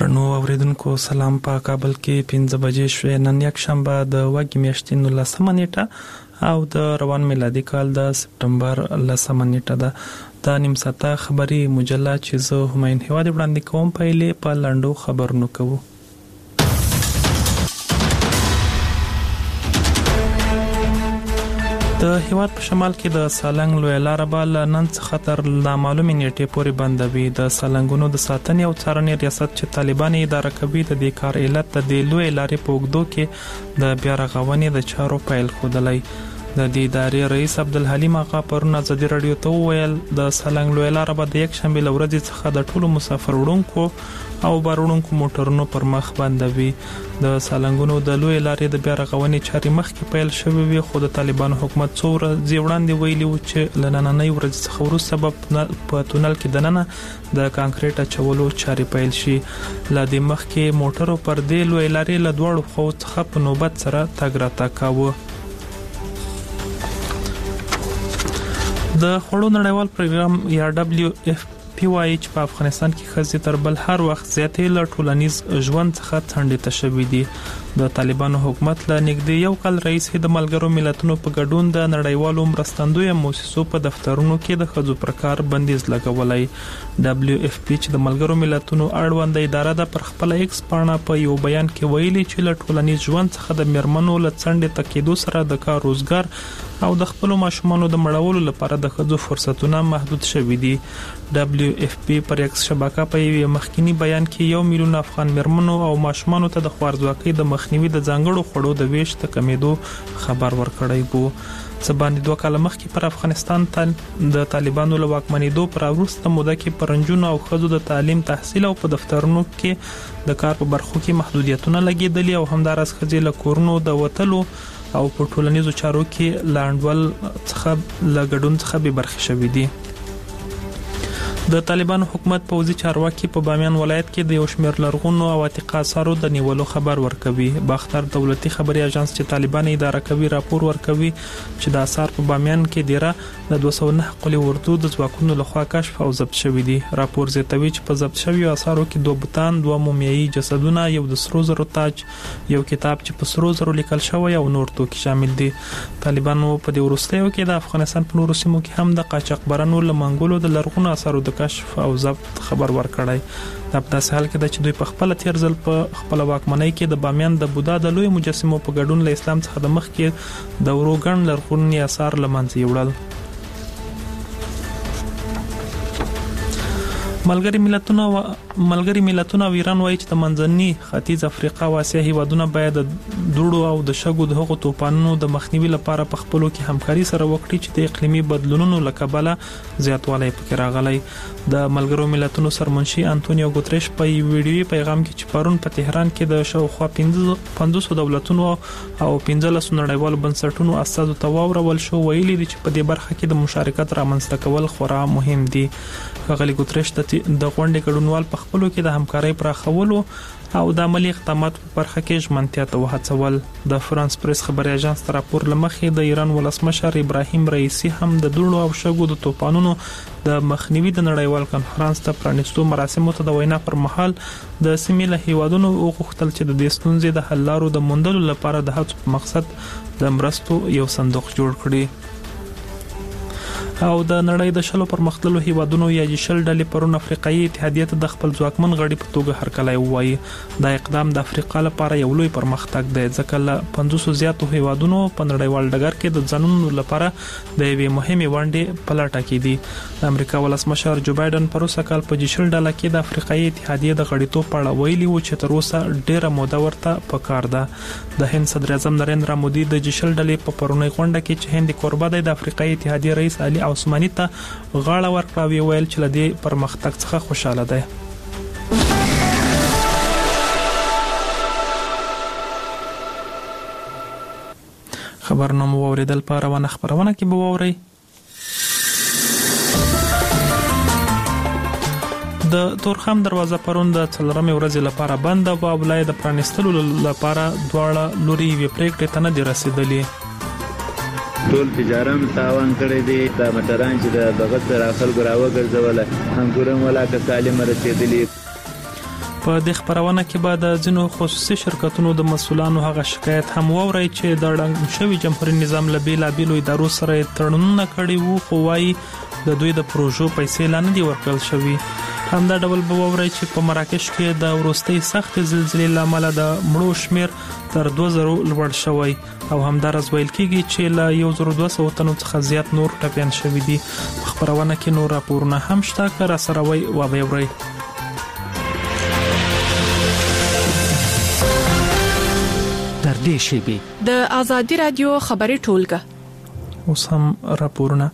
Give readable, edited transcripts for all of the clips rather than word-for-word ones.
درنو اوریدونکو سلام. په کابل کې 5 بجې شوې. نن یک شنبه د وګړي میاشتې 19 نیټه او د روان میلادي کال د سپتمبر 10 نیټه ده. د نیم ساعته خبري مجله چې زه هماین هواد وړاندې کوم پیلې په لاندو خبرونو کوو. د هیواد په شمال کې د سالنګ لوی لار به نن څخه تر نامعلومې نیټې پورې بندوي. د سالنګونو د ساتنې او څارنې ریاست چې طالبان اداره کوي د دې کار علت د لوی لارې په اوږدو کې د بیا رغونې د چارو پیل ښودلی. د دې ادارې رئیس عبدالحلیم آقا پرون ازادي رادیو ته وویل د سالنګ لوی لار به د یک شنبه ورځې څخه د ټولو مسافر وړونکو او بار وړونکو موټرونو پر مخ بندوي. د سالنګونو د لوی لارې د بیا رغونې چارې مخکې پیل شوې وي، خو د طالبانو حکومت څو ورځې وړاندې ویلي و چې له نننۍ ورځې څخه وروسته په تونل کې دننه د کانکریټ اچولو چارې پیل شي. له دې مخکې موټرو پر دې لوی لارې له دواړو خواو څخه په نوبت سره تګ راتګ کاوه. د خوړو نړیوال پروګرام یا WFP وايي چې په افغانستان کې ښځې تر بل هر وخت زیاتې له ټولنیز ژوند څخه څنډې ته شوي دي. د طالبانو حکومت له نږدې یو کال راهیسې د ملګرو ملتونو په ګډون د نړیوالو مرستندویه مؤسسو په دفترونو کې د ښځو پر کار بندیز لګولی. WFP چې د ملګرو ملتونو اړوند اداره ده پر خپل ایکس پاڼه په یو بیان کې ویلي چې له ټولنیز ژوند څخه د میرمنو له څنډې ته کېدو سره د کار روزګار او د خپل ماشومانو د مړولو لپاره د ښځو فرصتونه محدود شوي دي. WFP پر ایکس شبکه په یو مخکینی بیان کې 1 میلیون افغان میرمنو او ماشومانو ته د خوارځواکۍ د مخنیوي د ځانګړو خوړو د ویش د کمیدو خبر ورکړی وو. سباندې 2 کال مخکې پر افغانستان د طالبانو له واکمنېدو پر وروسته موده کې پرنجونو او ښځو د تعلیم، تحصیل او په دفترونو کې د کار په برخو کې محدودیتونه لګېدلي او همدارس ښځې له کورونو د وتلو او په ټولنیزو چارو کې لاندول څخه لګډون څخه به برخه شوې دي. د طالبانو حکومت پوځي چارواکي په بامیان ولایت کې د یو شمېر لرغونو او عتیقه آثارو د نیولو خبر ورکوي. باختر دولتي خبري اژانس چې طالبان اداره کوي راپور ورکوي چې د آثار په بامیان کې ډیره د 209 قلي اردو د ځواکونو لخوا کشف او ضبط شوي دي. راپور زیاتوي چې په ضبط شویو آثارو کې 2 بوتان، 2 مومیایي جسدونه، یو د سرو زرو تاج، یو کتاب چې په سرو زرو لیکل شوی او نور توکي شامل دي. طالبانو په دې وروستیو کې د افغانستان په نورو سیمو کې هم د قاچاقبرانو له منګولو د لرغونو آثارو د کشف او ضبط خبر ورکړی. دا په داسې حال کې ده چې دوی په خپل تیر ځل په خپل واکمنۍ کې د بامیان د بودا د لوی مجسمو په ګډون له اسلام څخه د مخکې د وروګن لرغوني آثار له منځه یوړل. ملګری ملتونه او ایران وایي چې د منځني ختیځ افریقا او اسیا هیوادونه باید د دوړو او د شګو د هغو توپانونو د مخنیوي لپاره په خپلو کې همکاري سره وکړي چې د اقلیمي بدلونونو له کبله زیاتوالی پکې راغلی. د ملګرو ملتونو سرمنشي انټونیو ګوتریش په ویډیوي پیغام کې چې پرون په تهران کې د شاوخوا 500 دولتونو او 15 نړیوالو بنسټونو استازو ته واورول شو، ویلي دي چې په دې برخه کې د مشارکت رامنځته کول خورا مهم دي. ښاغلي ګوتریش د غونډې ګډونوال په خپلو کې د همکارۍ پراخولو او د عملي اقداماتو په برخه کې ژمنتیا ته وهڅول. د فرانس پریس خبري اژانس تر راپور لمخې د ایران ولسمشر ابراهیم رئیسی هم د دوړو او شګو د توپانونو د مخنیوي د نړیوال کنفرانس ته پرانیستو مراسمو ته د وینا پر مهال د سیمې له هیوادونو وغوښتل چې د دې ستونزې د حل لارو د موندلو لپاره د هڅو په مقصد د مرستو یو صندوق جوړ کړي. او د نړۍ د شلو پرمختللو هیوادونو یا شل ډلې پرون افریقایي اتحادیه ته د خپل ځواکمن غړي په توګه هرکلی ووایي. دا اقدام د افریقا لپاره یو لوی پرمختګ دی ځکه له 500 زیاتو هیوادونو په نړیوال ډګر کې د ځانونو لپاره د یوې مهمې ونډې په لټه کې دي. د امریکا ولسمشر جو بایدن پروسه کال په شل ډله کې د افریقایي اتحادیه د غړیتوب په اړه ویلي و چې تر اوسه ډیره موده ورته پکار ده. د هند صدر اعظم نریندرا مودي د شل ډلې په پرونی غونډه کې چې هند کوربه دی د افریقایي اتحادیه رئیس علي عثماني ته غاړه ورکړه ویل چې لدی پرمختګ څخه خوشاله ده. خبرنامه اوریدل په روانه خبرونه کې به ووري. د تورخم دروازه پرون د څلورمې ورځې لپاره بنده و او بلای د پرانستلو لپاره دواړه لوري وی پریکړې ته نه دي رسیدلې. ټول تجاران تاوان کړی دی. دا مټران چې د دغه سره خلکو راوګرځول هم ګورم ولا که سالم رسیدلی. په د خبرونه کې بعد ځینو خصوصي شرکتونو د مسولانو هغه شکایت هم ووري چې د ړنګ شوی جمهوریت نظام لبیلا بیلو ادارو سره تړونونه کړي وو خو وايي د دوی د پروژو پیسې لا نه دي ورکړل شوی. همدا ډول به ووري چې په مراکش کې د ورستۍ سخت زلزلې لامل د مړو شمیر تر 2000 لوړ شوی او همدارس ویل کېږي چې له 1200 تنو څخه زیات نور ټپيان شوی دي. په خبرونه کې نور راپورونه هم شته کړه سره وی او به ووري. در دې شیبه د آزادي رادیو خبري ټولګه اوس هم راپورونه.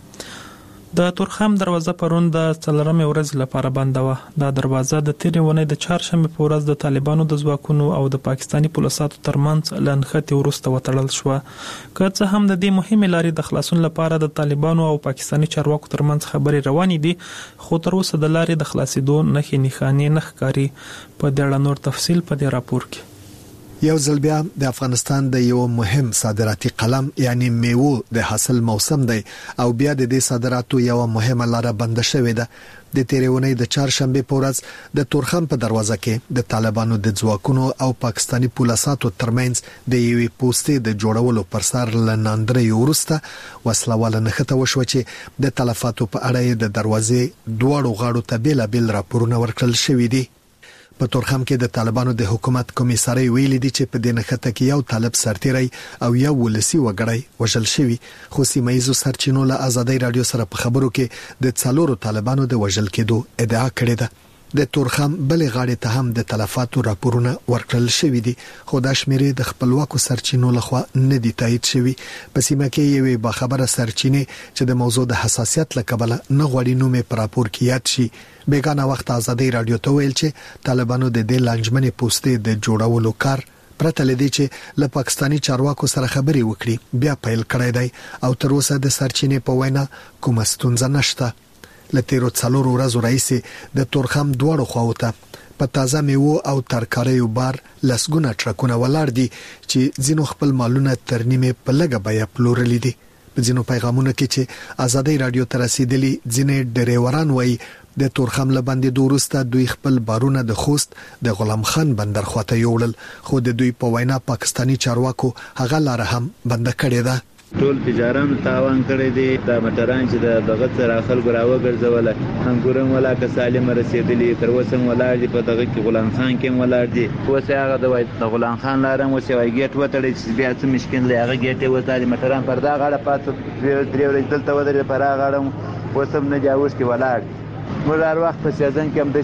د تورخم دروازه پرون د 4 ورځې لپاره بنده و. دا دروازه د تیرې ونې د چهارشنبه په ورځ د طالبانو د ځواکونو او د پاکستاني پولیسو ترمنځ لنخته ورسته وتړل شو. که څه هم د دې مهمه لارې د خلاصون لپاره د طالبانو او پاکستاني چارواکو ترمنځ خبرې روانې دي خو تر اوسه د لارې د خلاصېدو نښې نښانې نه ښکاري. په دې اړه نور تفصیل په دې راپور کې. یو ځل بیا د افغانستان د یو مهم صادراتي قلم یعنی میوه د حاصل موسم دی او بیا د دې صادراتو یو مهمه لار بند شوې ده. د تیرونې د چهارشنبه په ورځ د تورخم په دروازه کې د طالبانو د ځواکونو او پاکستاني پولیسو ترمنځ د یوې پوسټې د جوړولو پر سر لناندرې ورسته وسلواله نخته وشو چې د تلفاتو په اړه د دروازې دواړو غاړو ته بیل راپورونه ورکړل شوې دي. په تورخم کې د طالبانو د حکومت کمیساري ویلي دي چې په دې نخته کې یو طالب سرتیری او یو ولسی وګړی وژل شوی خو سیمایزو سرچینو له آزادي رادیو سره په خبرو کې د څلورو طالبانو د وژل کېدو ادعا کړې ده. د تورخم بلې غاړې ته هم د تلفاتو راپورونه ورکړل شوی دي خو دا شمیرې د خپلواکو سرچینو لخوا نه دي تایید شوی. په سیمه کې یوې باخبره سرچینې چې د موضوع د حساسیت لکبله نه غوړي نومې پر راپور کې یاد شي بیگانه وخت آزادي رادیو ته ویل چې طالبانو د دې لنجمنې پوسټې د جوړولو کار پرته لدی چې له پاکستاني چارواکو سره خبرې وکړي بیا پیل کړی دی او تر اوسه د سرچینې په وینا کومه ستونزه نشته. لتیرو 4 ورځې رئیس د تورخم دواړو خواوته په تازه میوه او ترکاریو بار لسګونه ټرکونه ولاړ دي چې ځینو خپل مالونه ترنیمه په لګه بیا پلورل دي. په ځینو پیغامونو کې چې آزادي رادیو ته رسیدلي ځینې ډریوران وایي د تورخم لبندې دورسته دوی خپل بارونه د خوست د غلام خان بندر خواته یوړل خو د دوی په وینا پاکستاني چارواکو هغه لار هم بند کړې ده. ټول تجارانو تاوان کړی دی. د مټران چې دغه سره خلکو راوګرځول انګورم ولا که سالم رسیدلی تر اوسه ولاړ دي. په دغه کې غلام خان کې ولاړ دي. اوس هغه د غلام خان لارم اوس یو گیټ وتړي چې بیا څه مشکل دی. هغه گیټ وتړي مټران پر دا غاړه پاتې 3 ورځې دلته ودرې پر هغه غاړه اوس هم نه جاوز کې ولاړ. موږ هر وخت په سیزن کې هم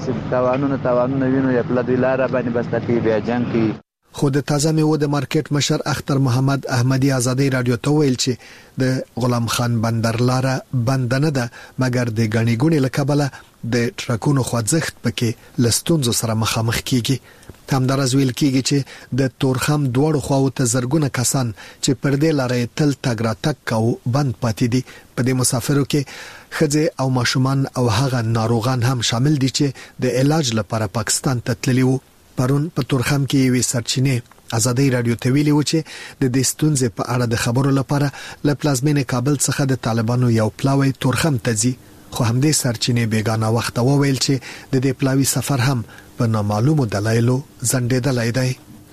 د تاوانونه وینو یا په دې لار باندې بس تکي بیا جنگ کی. خو د تازه میوه د مارکیټ مشر اختر محمد احمدی آزادي رادیو ته ویل چې د غلام خان بندر لار بند نه ده مګر د غنی ګونی لکبله د ټرکونو خوځښت پکې لستونزو سره مخامخ کیږي. همدارس ویل کیږي چې د تورخم دواړو خواو ته زرګونه کسان چې پر دې لارې تل تګ را تګ کوي بند پاتې دي. په دې مسافرو کې خځې او ماشومان او هغه ناروغان هم شامل دي چې د علاج لپاره پاکستان ته تللي وو. پرون په تورخم کې یوې سرچینې آزادي رادیو ته ویلي و چې د دې ستونزې په اړه د خبرو لپاره له پلازمینې کابل څخه د طالبانو یو پلاوی تورخم ته ځي خو همدې سرچینې بیگانه وخت وویل چې د دې پلاوی سفر هم په نامعلومو دلایلو ځنډېدلی دی.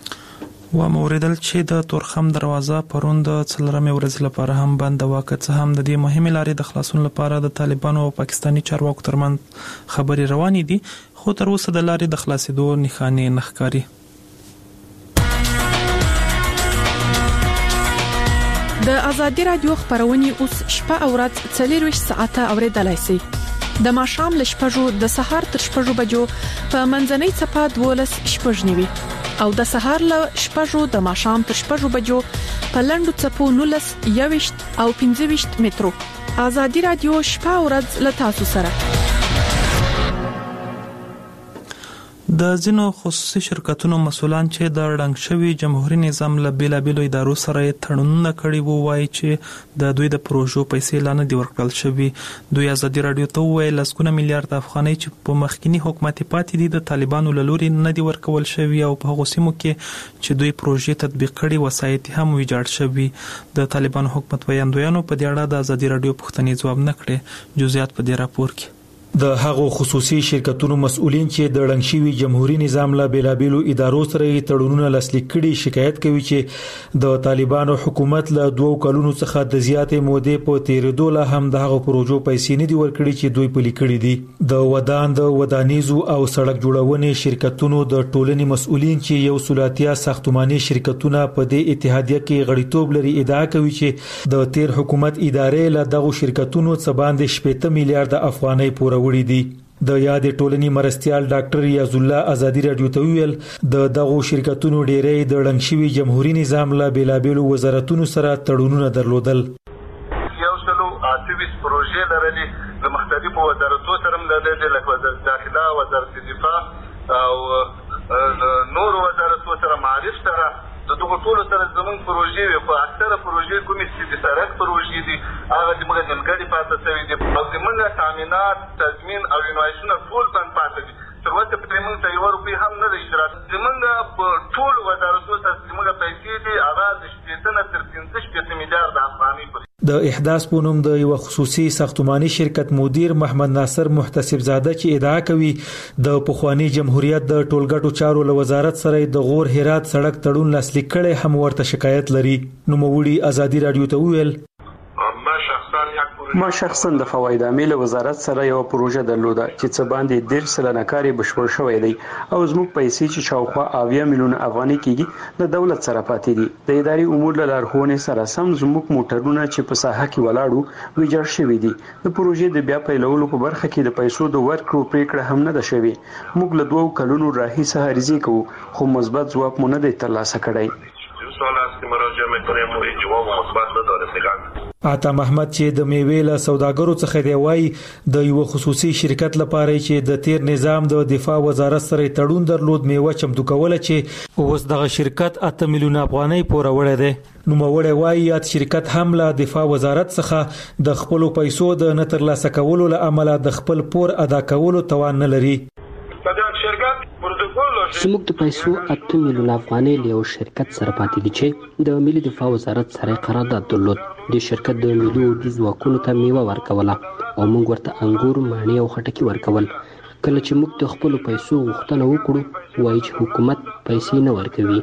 و موریدل چې د تورخم دروازه پرون د 4 ورځې لپاره هم بند واکه څه هم د دې مهمه لارې د خلاصون لپاره د طالبانو او پاکستاني چارواکو ترمنځ خبرې روانې دي خو تر اوسه د لارې د خلاصېدو نښانې نه ښکاري. د آزادي رادیو خبرونه اوس شپه او ورځ 24 ساعته اوریدلای شئ. د ماښام ل شپږو د سهار تر شپږو بجو په منځنۍ صفه 12:09 او د سهار ل شپږو د ماښام تر شپږو بجو په لندو صفو 19 او 15 مترو. آزادي رادیو شپه او ورځ ل تاسو سره. د ځینو خصوصي شرکتونو مسولان چې د ړنګ شوی جمهوریت نظام له بیلابیلو ادارو سره تړونونه کړي وو وایي چې د دوی د پروژو پیسې لا نه دي ورکړل شوی. دوی آزادي رادیو ته وویل لسګونه میلیارډ افغانۍ چې په مخکینی حکومت پاتې دي د طالبانو له لوري نه دي ورکول شوی او په هغو سیمو کې چې دوی پروژې تطبیق کړي وسایط هم ویجاړ شوی. د طالبانو حکومت ویاندویانو په دې اړه د آزادي رادیو پوښتنې ځواب نه کړي. جزئیات په دې راپور کې. د هغو خصوصي شرکتونو مسؤلین چې د ړنګ شوي جمهوریت نظام له بیلابېلو ادارو سره تړونونه لاسلیک کړي شکایت کوي چې د طالبانو حکومت له 2 کلونو څخه د زیاتې مودې په تیریدو له هم د هغو پروژو پیسې نه دي ورکړي چې دوی پلي کړي دي. د ودان د ودانیزو او سړک جوړونې شرکتونو د ټولنې مسؤلین چې یو سلاتیا ساختماني شرکتونه په دې اتحادیه کې غړیتوب لري ادعا کوي چې د تیر حکومت ادارې له دغو شرکتونو څخه باندې 70 میلیارډ افغانۍ پورې وړي دي. د یاد ټولنې مرستيال ډاکټر یاز الله ازادي رادیو ته ویل د دغو شرکتونو ډېرې د ړنګ شوي جمهوریت نظام له بیلابېلو وزارتونو سره تړونونه درلودل. یو سلو 28 پروژې لرلې د مختلفو وزارتونو سره لرلې لکه وزارت داخله، وزارت دفاع او نور وزارتونو سره معرف سره د دغه ټولو سره زموږ پروژې په اکثره پروژې کومې چې د سړک پروژې دي هغه زموږ نیمګړې پاتې شوي دي او زموږ تامینات تضمین او انوایشونه ټول بند پاتې دي. تر اوسه پرې موږ ته 1 روپۍ هم نه ده اشتراک. زموږ په ټولو وزارتونو سره زموږ پیسې دي هغه د 15 نه تر 15 میلیارډ افغانۍ پورې. د احداث په نوم د یو خصوصي ساختماني شرکت مدیر محمد ناصر محتسب زاده چې ادعا کوي د پخوانی جمهوریت د ټولګټو چارو له وزارت سره د غور هرات سړک تړون لاسلیک کړي هم ورته شکایت لري. نو موړي ازادي رادیو ته ویل ما شخصا د فواید عامل وزارت سره یو پروژه درلوده چې څه باندې 10 سلنه کاری بشپړ شوی دی او زموږ پیسې چې شاوخوا 80 میلیون افغانۍ کېږي د دولت سره پاتې دي. د اداري امور له لارښوونې سره سم زموږ موټرونه چې په ساحه کې ولاړو ویجاړ شوي دي. د پروژې د بیا پیلولو په برخه کې د پیسو د ورکړو پریکړه هم نه ده شوې. موږ له 2 کلونو راهیسه هرزي کوو خو مثبت ځواب مونږ نه دی ترلاسه کړی. عطا محمد چې د میوې له سوداګرو څخه دی وایي د یو خصوصي شرکت لپاره چې د تیر نظام د دفاع وزارت سره تړون درلود میوه چمتو کوله چې اوس دغه شرکت 8 میلیون افغانۍ پورې وړي دي. نو موړی وایي یاد شرکت هم له دفاع وزارت څخه د خپل پیسو د نتر لاسه کولو له عمله د خپل پور ادا کولو توان نه لري. زموږ د پیسو 8 میلیون افغانۍ له یو شرکت سره پاتې دي چې د ملي دفاع وزارت سره قرارداد درلود. د شرکت د ملي اردو ځواکونو ته میوه ورکوله او موږ ورته انګور، مڼې او خټکي ورکول. کله چې موږ د خپل پیسو غوښتنه وکړو وایي چې حکومت پیسې نه ورکوي.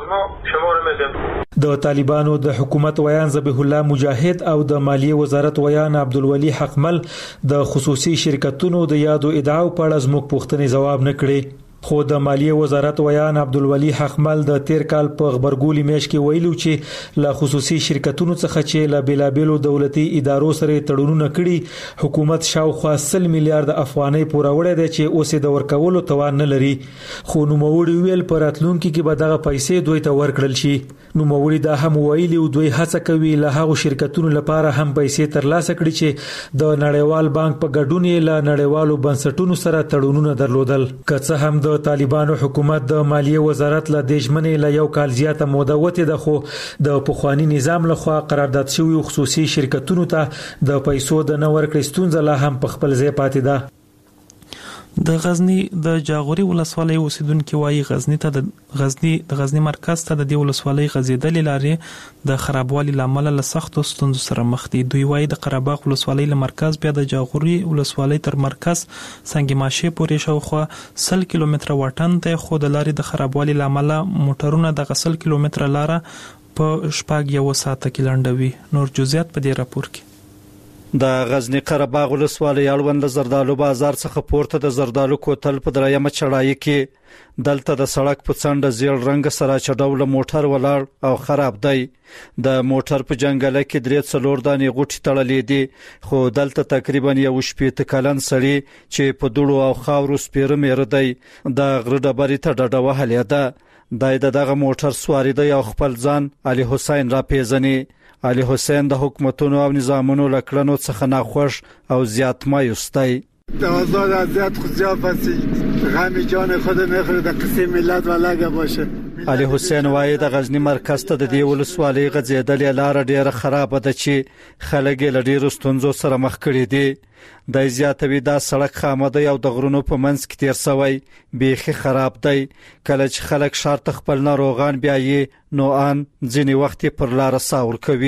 د طالبانو د حکومت ویان ذبیح الله مجاهد او د مالیه وزارت ویان عبدالولي حقمل د خصوصي شرکتونو د یادو ادعاو په اړه زموږ پوښتنې جواب نه کړي. خو د مالیه وزارت ویان عبدالولي حقمل د تیر کال په خبرګولي میاشت کې ویلو چې له خصوصي شرکتونو څخه چې له بیلابېلو دولتي ادارو سره تړونونه کړي حکومت شاوخوا 100 میلیارډ افغانۍ پورې وړي دي چې اوس د ورکولو توان نه لري. خو نوموړي ویل پر راتلونکي کې به دغه پیسې دوی ته ورکړل شي. نوموړي دا هم ویلي او دوی هڅه کوي له هغو شرکتونو لپاره هم پیسې ترلاسه کړي چې د نړیوال بانک په ګډون یې له نړیوالو بنسټونو سره تړونونه درلودل. که څه هم د طالبانو حکومت د مالیه وزارت له دښمنې له یو کال زیاته موده وته ده خو د پخوانی نظام لخوا قرارداد شوی خصوصي شرکتونو ته د پیسو د نور کړي ستونزه لا هم په خپل ځای پاتې ده. د غزنی د جاغوري ولسوالۍ اوسیدونکو وايي د غزنی مرکز ته د دې ولسوالۍ غزیدلې لارې د خرابوالي لامل له سختو ستونزو سره مخ دي. دوی وايي د قرهباغ ولسوالۍ له مرکز بیا د جاغوري ولسوالۍ تر مرکز سنگ ماشه پورې شاوخوا 100 کیلومتره واټن ته خو د لارې د خرابوالي لامل موټرونه د 100 کیلومتره لار په شپږ یو ساعت کې لنډوي. نور جزئیات په دې راپور کې. د غزنی قرهباغ ولسوالۍ اړوند زردالو بازار څخه پورته د زردالو کوتل په درېمه چړای کې دلته د سړک په څنډه زیړ رنگ سره چډول موټر ولاړ او خراب دی. د موټر په جنگله کې 3 دانې غوټي تړلې دي خو دلته تقریبا 18 کلن سړی چې په دوړو او خاورو سپیره مېره دی د غره ډبرې ته ډډه وهلې ده. دغه موټر سواری دی او خپل ځان علي حسین را پیژني. علي حسین د حکومتونو او نظامونو لکړنو څخه ناخوش او زیات مایوس دی. د آزاد ازیت خو زیافتی غمی جان خود میخوره د قصه ملت ولګه باشه. علي حسین وایي د غزنی مرکز ته د دې ولسوالۍ غځېدلې لار ډیره خراب ده چې خلک له ډیرو ستونزو سره مخ کړي دي. د زیاتوي دا سړک خامده او د غرونو په منځ کې تیر شوی بیخي خراب دی. کله چې خلک شارت خپل ناروغان بیايي نو ان ځینی وخت پر لار ساور کوي.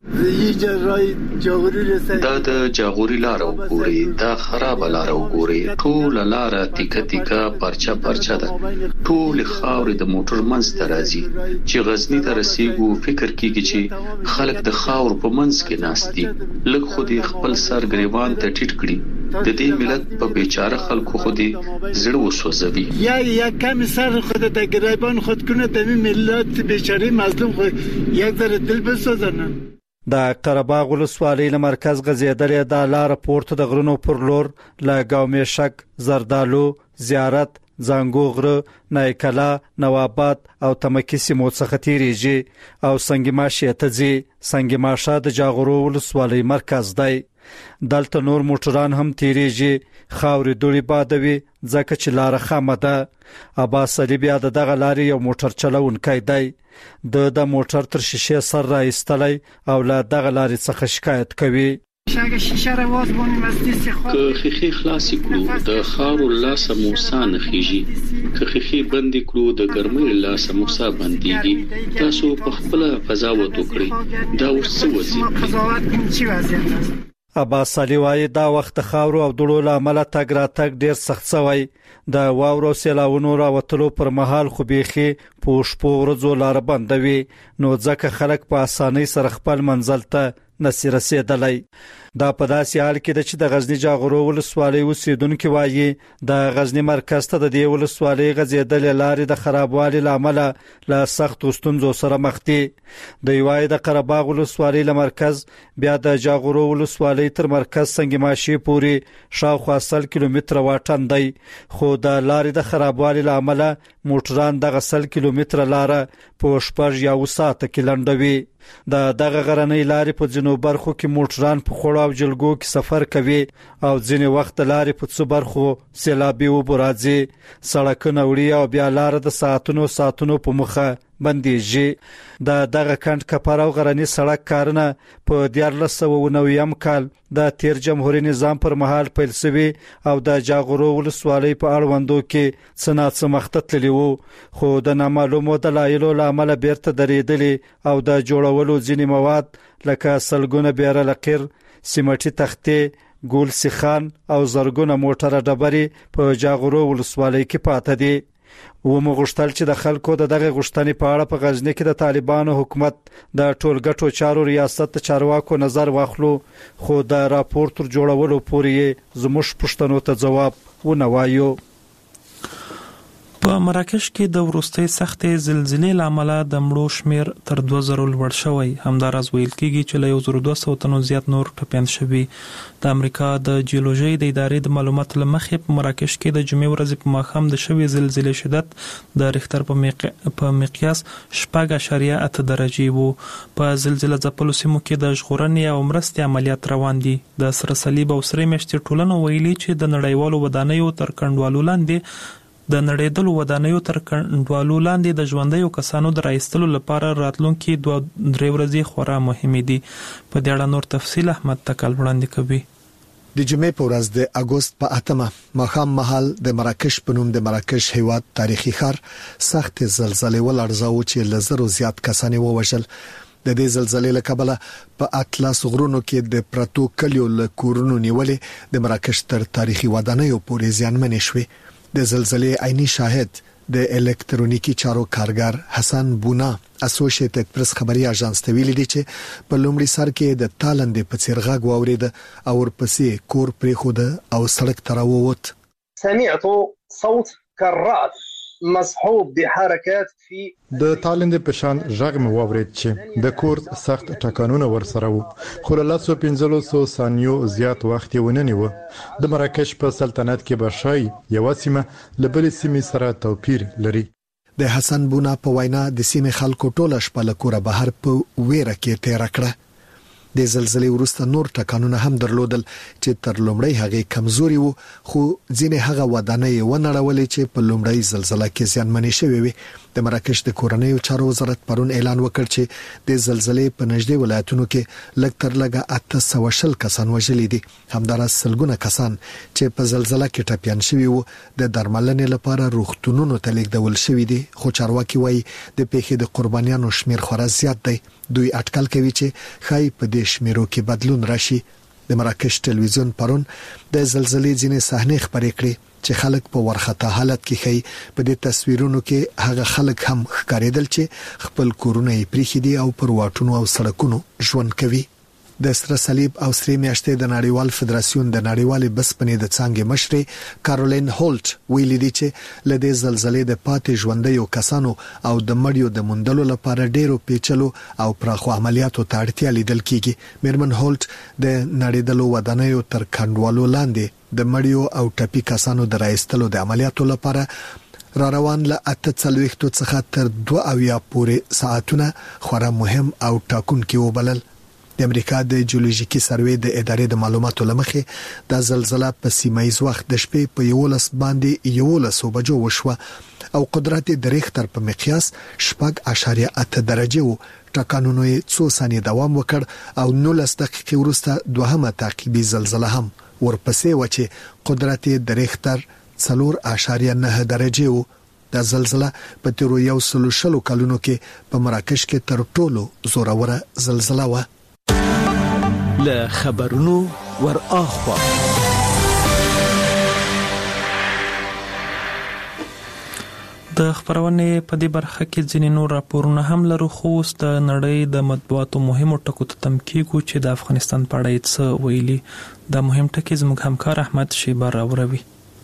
دا د جاغوري لار وګوري، دا خراب لار وګوري، ټول لار تیکه تیکه پرچا پرچا ده، ټول خاورې د موټر منځ ته راځي. چې غزنی ته رسیدو فکر کیږي چې خلک د خاور په منځ کې ناشتي، لږ خو دې خپل سر ګریوان ته ټیټ کړي. د دې ملت په بیچاره خلکو خو دې زړه وسوځوي. یا کم سر خود د ګریوان خود کنه د ملت بیچاره مظلوم خو یک ذره دل بسوځنه. د قرهباغ ولسوالۍ له مرکز غزیدلې د لار پورته د غرونو پر لور له ګاومشک، زردالو، زیارت، زنګو غره، نایکلا، نواباد او تمکی سیمو څخه تیریږي او سنگماشه ته ځي. سنگماشه د جاغورو ولسوالۍ مرکز دی. دلته نور موټران هم تیریږي، خاورې دوړي بادوي ځکه چې لار خامه ده. عباس علي بیا دغه لارې یو موټر چلونکی دی. د موټر تر شیشه سر را ایستلی او له دغه لارې څخه شکایت کوي. که خیخي خلاص کړو د خارو لاسه موسی نه خيږي، که خیخي بند کړو د ګرمۍ لاسه موسی بنديږي. تاسو په خپل قضاوت وکړئ، دا اوس څه وضعیت؟ عباس علي وايي دا وخت خاورو او دړو له عمله تګ را تګ ډیر سخت شوی. د واورو سیلاونو راوتلو پر مهال خو بيخي پوش پورځو لار بندوي، نو ځکه خلک په اسانۍ سره خپل منزل ته نسی رسیدلی. دا په داسې حال کې د چې د غزنی جاغورو ولسوالۍ اوسیدونکو وایي د غزنی مرکز ته د دې ولسوالۍ غزیدلې لارې د خرابوالي لامل له سخت ستونزو سره مخ دي. د یوای د قرهباغ ولسوالۍ له مرکز بیا د جاغورو ولسوالۍ تر مرکز سنگماشي پوري شاوخوا 100 کیلومتره واټن دی، خو د لارې د خرابوالي لامل موټران دغه 100 کیلومتره لار په شپږ یا وساته کې لنډوي. دغه غرنۍ لارې په جنوب برخو کې موټران په خوړو او جلګو کې سفر کوي او ځینې وخت لارې په څو برخو سیلابي وبو راځي. سړکونه وړي او بیا لار د ساعتونو په مخه بنديږي. دغه کند کپر او غرنی سړک کارونه په 1490 کال د تیر جمهوریت نظام پر مهال پیل شوی او د جاغورو ولسوالۍ په اړوندو کې څنګه مخته تللی وو، خو د نامعلومو دلایلو لامل بیرته درېدلې او د جوړولو ځینې مواد لکه سلګونه بیره لقیر، سیمټي تختې، ګول سیخان او زرګونه موټر ډبرې په جاغورو ولسوالۍ کې پاتې دي. و مغشتل چې د خلکو دغه غشتنې په اړه په غزنی کې د طالبانو حکومت د ټولګټو چارو ریاست چارواکو نظر واخلو، خو د راپور تر جوړولو پورې زموږ پښتنو ته جواب ونه وایو. په مراکش کې د وروستۍ سختې زلزلې لامل د مړو شمیر تر 2000 لوړ شوی. همداراز ویل کېږي چې له 1200 تنو زیات نور ټپيان شوي. د امریکا د جیولوژي د ادارې د معلوماتو لمخې په مراکش کې د جمعې ورځې په ماښام د شوې زلزلې شدت د ریختر په مقیاس 4.8 درجې وو. په زلزلې ځپلو سیمو کې د ژغورنې او مرستې عملیات روان دي. د سره صلیب او سره میشتې ټولنو ویلي چې د نړیوالو ودانیو تر کنډوالو لاندې د نړیدلو ودانیو تر کنډوالو لاندې د ژوندیو کسانو د راایستلو لپاره راتلونکي 2-3 ورځې خورا مهمې دي. په دې اړه نور تفصیل احمد تکل وړاندې کوي. د جمعې په ورځ د اگست په 8 ماښام مهال د مراکش په نوم د مراکش هیواد تاریخي ښار سخت زلزلې ولړزاو چې لزرو زیات کسان ووژل. د دې زلزلې له کبله په اطلس غرونو کې د پرتو کلیو له کورونو نیولې د مراکش تر تاریخي ودانیو پورې زیانمنې شوې. د زلزلې عیني شاهد د الکترونیکی چارو کارګر حسن بونا اسوسییټډ پریس خبري اژانس ته ویلي دی چې په لومړي سر کې د تالندې په څیر غږ واورید او ورپسې کور پرې خود او سړک تراووت. سمعت صوت كرات مصحوب بحركات في د تالندې په شان غږ مو واورید چې د کور سخت ټکانونه ورسره وو، خو له 1500 ثانیو زیات وخت یې ونه نیو. د مراکش په سلطنت کې بشای یو سیمه له بل سیمې سره توپیر لري. د حسن بونا په وینا د سیمې خلکو ټوله شپه له کوره بهر په ویره کې تیر کړه. د زلزلې وروسته نور ټکانونه هم درلودل چې تر لومړی هغه کمزوري وو خو ځینې هغه ودانۍ ونړولې چې په لومړی زلزلہ کې زیانمنې شوې وي. د مراکش د کورنیو چارو وزارت پرون اعلان وکړ چې د زلزلې په نږدې ولایتونو کې لږ تر لږه 800 کسان وژلي دي. همدارس سلګونه کسان چې په زلزلہ کې ټپيان شوي وو د درملنې لپاره روغتونونو ته لیږدول شوي دي. خو چارواکي وایي د پیښې د قربانیانو شمیر خورا زیات دی. دوی اټکل کوي چې خای په دې شمیرو کې بدلون راشي. د مراکش ټلویزیون پرون د زلزلې ځینې صحنې خبرې کړې چې خلک په ورخته حالت کې خي. په دې تصویرونو کې هغه خلک هم ښکارېدل چې خپل کورونه یې پریخي دي او پر واټونو او سړکونو ژوند کوي. د سره صلیب او سری میاشتې د نړیوال فدراسیون د نړیوالې بسپنې د څانګې مشرې کارولین هولټ ویلي دي چې لدې زلزلې د پاتې ژوندیو کسانو او د مړیو د موندلو لپاره ډېرو پیچلو او پراخو عملیاتو ته اړتیا لیدل کیږي. میرمن هولټ د نړیدلو ودانیو تر کنډوالو لاندې د مړیو او ټپي کسانو د راایستلو د عملیاتو لپاره را روان له 48 څخه تر 2 پورې ساعتونه خورا مهم او ټاکونکي وبلل. د امریکا د جیولوژیکي سروې د ادارې د معلوماتو لمخې د زلزلہ په سیمایي وخت د شپې په 11 باندې 11 بجو وشوه او قدرت د ریختر په مقیاس 6.8 درجه وو. ټکانونو یې 2 ثانیې دوام وکړ او 19 دقیقې وروسته دوهمه تعقیبي زلزلہ هم ورپسې و چې قدرت د ریختر 4.9 درجه وو. د زلزلہ په تیرو 100 کلونو کې په مراکش کې تر ټولو زوروره زلزلہ و. له خبرونو ور اخوا د خبرونه په دې برخه کې ځینې نور راپورونه هم لرو. خو د نړۍ د مطبوعاتو مهمو ټکو ته تم کیږو چې د افغانستان په اړه څه ویلي. د مهم ټکی زموږ همکار احمد شیبر راوروي.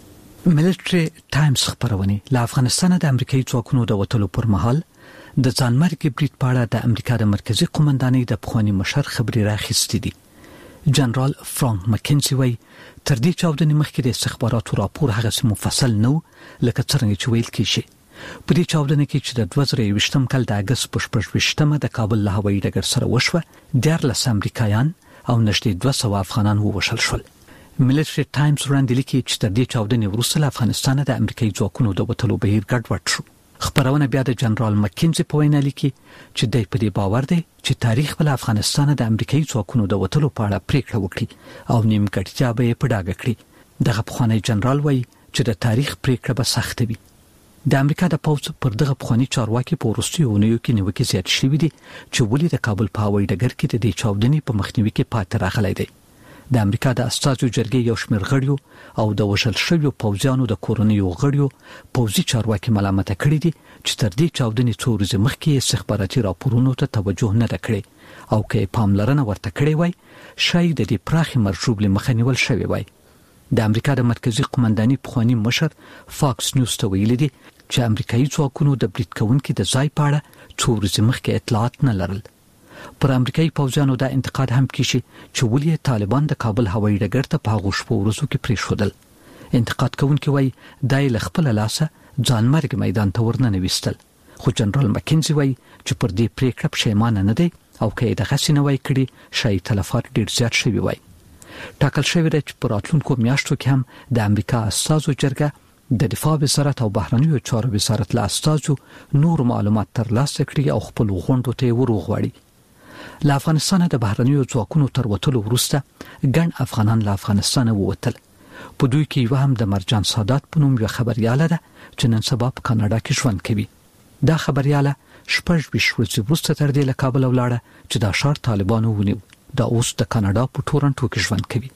ملټری ټایمز خبرونه له افغانستان د امریکایي ځواکونو د وټلو پر مهال د ځانمرګ بریټ پاړه د امریکا د مرکزی قومندانۍ د پخوانی مشر خبري راخستې دي. جنرال فرانک مکنزي وای تر دې چاودنې مخکې د استخباراتو راپور هغه مفصل نو لکه څنګه چې ویل کیږي. په دې چاودنه کې چې د 2020م کال د اگست په 28مه د کابل له هوایي ډګر سره وشوه 14 امریکایان او نږدې 200 افغانان ووژل شول. ملټری ټایمز وړاندې لیکي چې تر دې چاودنې وروسته له افغانستان د امریکایي ځواکونو د وټلو بهیر ګډوډ شو. خبرونه بیا د جنرال مکنزي په وینا لیکي چې د دې باور دی چې تاریخ بل افغانستان د امریکایي ځواکونو د وټلو په اړه پریکړه وکړي او نیمګړتیا به په ډاګه کړي. دغه پخوانی جنرال وایي چې د تاریخ پریکړه به سخت وي. د امریکا د پوځ پر دغه پخوانی چارواکي په وروستیو اونیو کې نیوکې زیات شوې دي چې ولې د کابل په هوایي ډګر کې د دې چاودنې په مخنیوي کې پاتې راغلی دی. د امریکا د استازو جرګې یو شمېر غړیو او د وژل شویو پوځیانو د کورنیو غړیو پوځي چارواکي ملامت کړي دي چې تر دې چاودنې څو ورځې مخکې استخباراتي راپورونو ته توجه نه کړې او کې پاملرنه ورته کړې وای شاید د دې پراخي مرجوب لمخه نیول شوی وای. د امریکا د مرکزی قومندانۍ پخوانی مشر فاکس نیوز ته ویلي دي چې امریکایي ځواکونو د بریټ کوونکو د ځای په اړه څو ورځې مخکې اطلاعات نه لرل. پر امریکایي پوځیانو دا انتقاد هم کیږي چې ولې طالبان د کابل هوایي ډګر ته په هغو شپو ورځو کې پریښودل. انتقاد کوونکي وایي دا یې له خپل لاسه ځانمرګ میدان ته ورننویستل. خو جنرال مکنزي وایي چې پر دې پریکړه پښیمانه نه دی او که د غسینه وای کړي شاید تلفات ډیر زیات شوی وای. ټاکل شوی دی چې پر راتلونکو میاشتو کې هم د امریکا استازو جرګه د دفاع وزارت او بهرنیو چارو وزارت له استازو نور معلومات ترلاسه کړي او خپل غونډو ته وروغواړي. له افغانستان د بهرنیو ځواکونو تر وټلو وروسته ګڼ افغانان له افغانستان ووتل. په دوی کې یو هم د مرجان سادات په نوم یو خبرياله ده چې نن سبا په کاناډا کې ژوند کوي. دا خبرياله 26 ورځې وروسته تر دې له کابل ولاړه چې دا ښار طالبانو ونیو. دا اوس د کاناډا په ټورنټو کې ژوند کوي.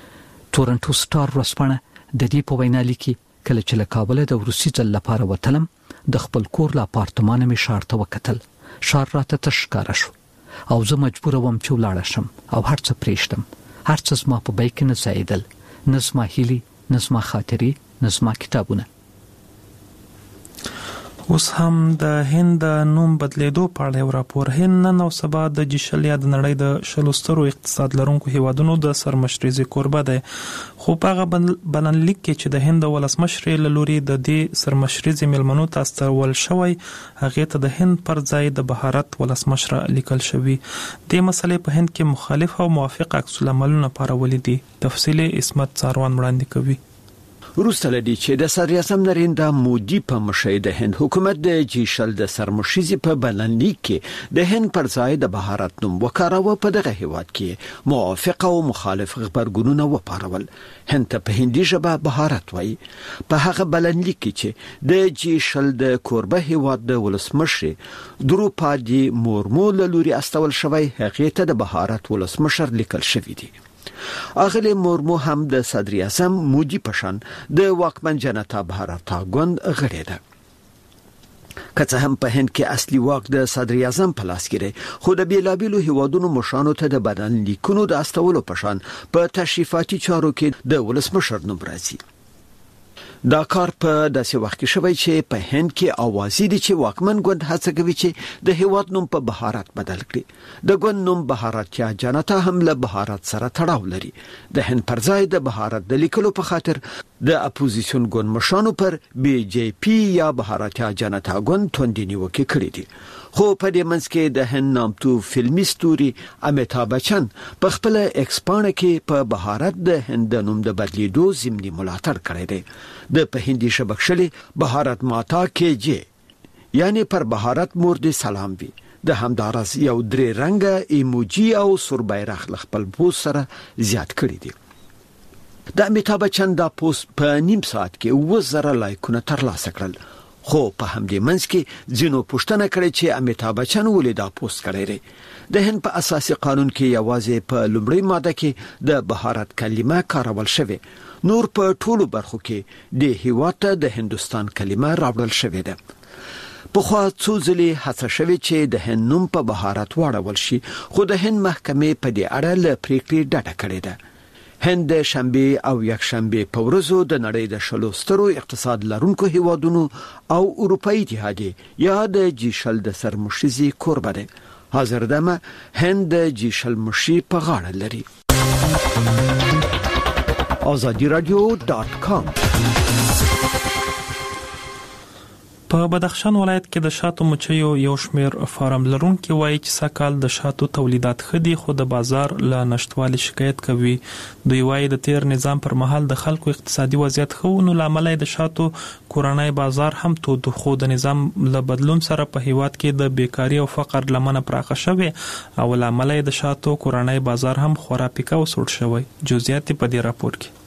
ټورنټو سټار ورسپانه د دې په وینا لیکي کله چې له کابل د روسي ځل لپاره وتلم د خپل کور له اپارتمان می ښار ته وکتل. ښار راته تشکاره شو او زه مجبور وم چې ولاړ شم او هر څه پریښتم. هر څه زما په بیک نه ځایدل، نه زما هیلې، نه زما خاطرې، نه زما کتابونه. اوس هم د هند نوم بدلیدو په اړه یو راپور. هند نن او سبا د جیشل یا د نړۍ د شلوسترو اقتصاد لرونکو هیوادونو د سرمشريزي کوربه دی. خو په هغه بلنلیک کې چې د هند ولسمشر له لوري د دې سرمشريزي ملمنو ته استول شوی هغه ته د هند پر ځای د بهارت ولسمشر لیکل شوی. د مسلې په هند کې مخالف او موافق عکس العملونه پارولې دي. تفصیلی اسمت څاروان وړاندې کوي. وروسته لدی چې د صدر اعظم نریندرا مودي په مشرۍ د هند حکومت د جیشل د سرمشريزي په بلنلیک کې د هند پر ځای د بهارت نوم وکاراوه. په دغه هیواد کې موافق او مخالف خبرګونونه وپارول. هند ته په هندي ژبه بهارت وایي. په هغه بلنلیک کې چې د جیشل د کوربه هیواد د ولسمشر دروپادي مورمو له لوري استول شوی هغه ته د بهارت ولسمشر لیکل شوی دی. اغلی مورمو هم د صدر اعظم مودي پشان د واکمن جنتا بهارت ګوند غړي ده. کڅه هم په هند کې اصلي واک د صدر اعظم په لاس کې دی، خو د بیلابیلو هیوادونو مشرانو ته د بدن لیکونو د استولو پشان په تشریفاتي چارو کې د ولسمشر نوم راځي. دا کار په داسې وخت کې شوی چې په هند کې اوازې دي چې واکمن ګوند هڅه کوي چې د هیواد نوم په بهارت بدل کړي. د ګوند نوم بهارت یا جنتا هم له بهارت سره تړاو لري. د هند پر ځای د بهارت د لیکلو په خاطر د اپوزیشن ګوند مشرانو پر بي جي پي یا بهارت یا جنتا ګوند توندې نیوکې کړې دي. خو په دې منځ کې د هند نامتو فلمي ستوري امیتابھ بچن په خپل ایکسپانه کې په بهارت د هند نوم د بدلیدو ضمني ملاتړ کړی دی. د په هندي شبکشلي بهارت ماتا کې جي یعنی پر بهارت مور دې سلام وي. د همدارس یو درې رنګه ایموجي او سور بیرغ خپل پوسټ سره زیات کړی دی. د امیتابھ بچن دا پوسټ په نیم ساعت کې 1000 لایکونه ترلاسه کړل. خو په همدې منځ کې ځینو پوښتنه کړې چې امیتابھ بچن ولې دا پوسټ کړی دی. د هند په اساسي قانون کې یوازې په لومړی ماده کې د بهارت کلمه کارول شوې. نور په ټولو برخو کې د هیواد ته د هندستان کلمه راوړل شوې ده. په خوا څو ځلې هڅه شوې چې د هند نوم په بهارت واړول شي، خو د هند محکمې په دې اړه له پریکړې ډډه کړې ده. هند د شنبه او یکشنبه په ورځو د نړۍ د شلوسترو اقتصاد لرونکو هیوادونو او اروپאי اتحادیه یا د جیشل د سرمشريزي کوربه ده. حاضر دمه هند د جیشل مشي په غاړه لري. azadiradio.com په بدخشان ولایت کې د شاتو مچیو یو شمیر فارم لرونکي وایي چې سکهال د شاتو تولیدات خدي خو د بازار له نشټوالي شکایت کوي. دوی وایي د تیر نظام پر مهال د خلکو اقتصادي وضعیت خو نو لامل د شاتو کورنۍ بازار هم تود، خو د نظام له بدلون سره په هیواد کې د بیکاری او فقر لمنه پراخه شوه او لامل د شاتو کورنۍ بازار هم خورا پیکا وسوړ شوی. جزئیات په دې راپور کې.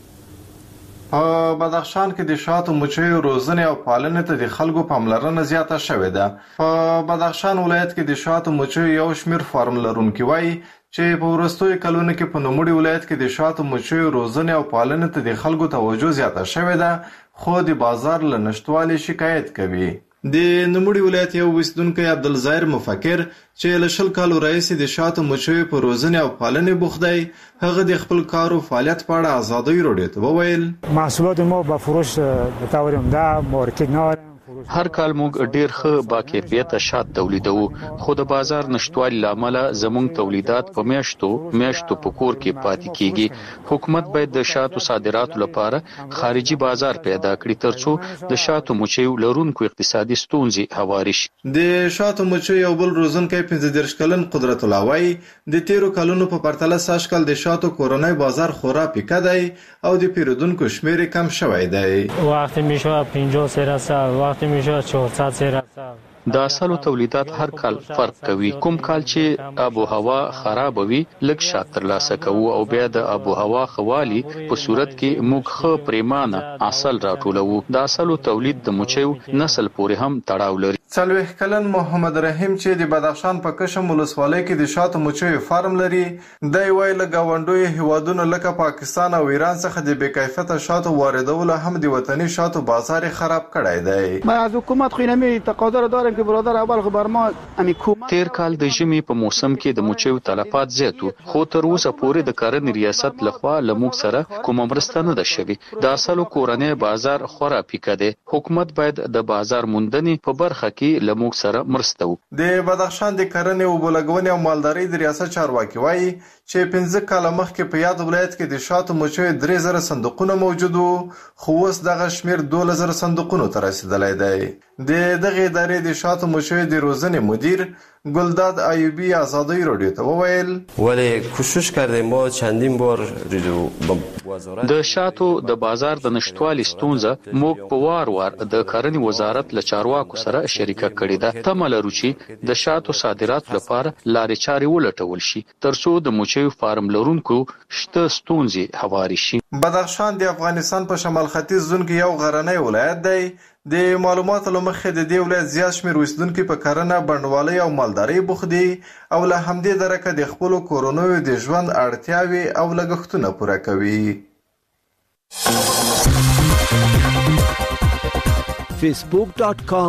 په بدخشان کې د شاتو مچیو روزنې او پالنې ته د خلکو پاملرنه زیاته شوې ده. په بدخشان ولایت کې د شاتو مچیو یو شمیر فارم لرونکي وایي چې په ورستوي کلونو کې په نوموړي ولایت کې د شاتو مچیو روزنې او پالنې ته د خلکو توجه زیاته شوې ده، خو د بازار له نشټوالي شکایت کوي. د نوموړي ولایت یو اوسیدونکی عبدالظاهر مفکر چې له 10 کالو راهیسې د شاتو مچیو په روزنې او پالنې بوخت دی، هغه د خپل کار او فعالیت په اړه آزادۍ راډیو ته وویل. محصولات ما به فروش به طور عمده مارکت نه هر کال موږ ډیر ښه باکیفیته شات تولیدوو، خو د بازار نشټوالي لامل زموږ تولیدات په میاشتو په کور کې پاتې کیږي. حکومت باید د شاتو صادراتو لپاره خارجي بازار پیدا کړي ترڅو د شاتو مچیو لرونکو اقتصادي ستونزې هواري شي. د شاتو مچیو یو بل روزونکی 15 کلن قدرت الله وایي د تیرو کلونو په پرتله سږکال د شاتو کورنۍ بازار خورا پیکا دی او د پیرودونکو شمیر کم شوی دی. وقتی میشه 50 درصد، وقتی میشه 400 درصد. د اصلو تولیدات هر کال فرق کوي. کوم کال چې آب و هوا خراب وي لږ شات ترلاسه کوو او بیا د آب و هوا خوالي په صورت کې موږ ښه پریمانه اصل راټولوو. د اصلو تولید د مچیو نسل پورې هم تړاو لري. 40 کلن محمد رحیم چې د بدخشان په کشم ولسوالۍ کې د شاتو مچیو فارم لري، دی وایي له ګاونډیو هیوادونو لکه پاکستان او ایران څخه د بیکیفیته شاتو واردول هم د وطني شاتو بازار خراب کړی دی. ما از حکومت خو نمی تقاضا دارم کرد که برادر اول خو بر ما حکومت تیر کال د ژمي په موسم کې د مچیو تلفات زیاتو خو تر اوسه پورې د کرنې ریاست لخوا لموږ سره کومه مرسته نه ده شوې د اصلو کورنۍ بازار خورا پیکه ده حکومت باید د بازار موندنې په برخه کې لموږ سره مرسته وکړي د بدخشان د کرنې او بلګونې او مالدارۍ د ریاست چارواکي وایي چې 15 کال مخکې په یاد ولایت کې د شاتو مچیو 3000 صندوقونه موجود وو خو اوس دغه شمیر 12000 صندوقونو ته رسیدلی دی د دغه ادارې د شاتو مچیو د روزنې مدیر گلداد ایوبی آزادی رادیو ته وویل ولی کوشش کردیم ما چندین بار د شاتو د بازار د نشټوالي ستونزه موږ په وار د کرنې وزارت له چارواکو سره شریکه کړې ده تمه لرو چې د شاتو صادراتو لپاره لارې چارې ولټول شي ترڅو د مچیو فارم لرونکو شته ستونزې هواري شي بدخشان د افغانستان په شمال ختیځ زون کې یو غرنی ولایت دی د معلوماتو لمخې د دې ولایت زیات شمېر اوسیدونکي په کرنه بڼوالۍ او مالدارۍ بوخت دي او له همدې درکه د خپلو کورنیو د ژوند اړتیاوې او لګښتونه پوره کوي facebook.com